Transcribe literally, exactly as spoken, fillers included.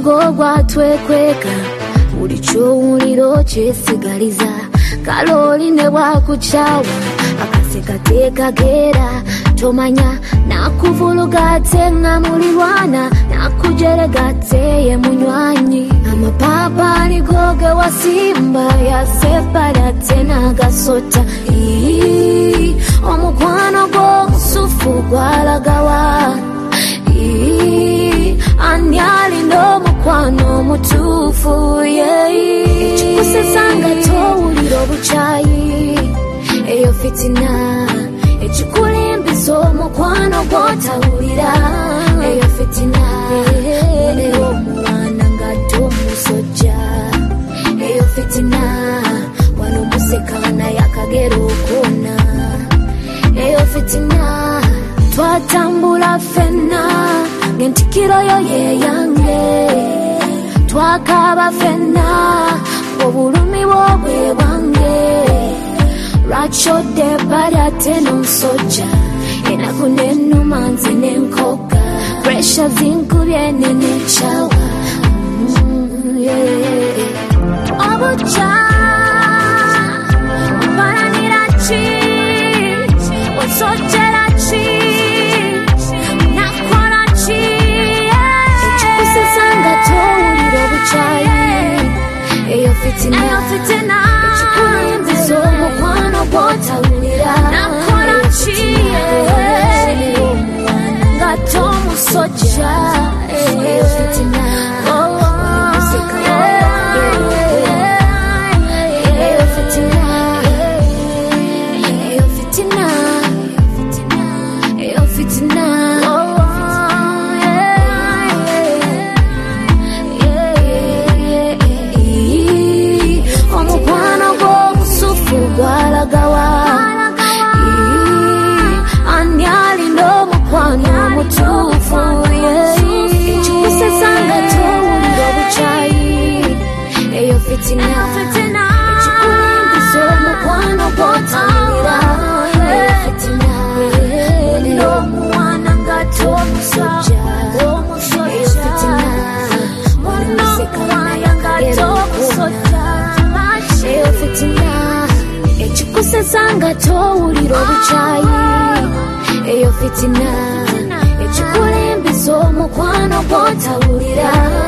omugongo gwatwekweka buli kyowuliro kyesigaliza kaloli ne bwakucawa akaseka tekagera tomanya nakuvulugatse nga mulirwana nakujeregatse ye munywanyi amapapa nigoge wasimba yaseparatse nagasota omukwano gwomusufu gwalagawa anyali ndo mukwano mutufu ekikusesanga towulira obucayi eyo fitina ekikulimbisa omukwano gwotawulira eyo fitina olero omwana nga tomusojja eyo fitina wano musekana yakagera okona eyo fitina twatambula fenna ngentikiro yo yeyange twakaba fenna obulumi bwobwe bwange lwakyodde bali ate n'omusojja enaku nenuma nze nenkoga presha zinkubye nenekyawa obujja obalanira ki osojjera ki nakola ki ekikusesanga towulira obucayi eyo fitina ekikulimbiza omukwano gwotawulira nakola ki nga tomusojja eyo fitina ekikusesanga towulira obucayi eyo fitina ekikulimbisa omukwano gwotawulira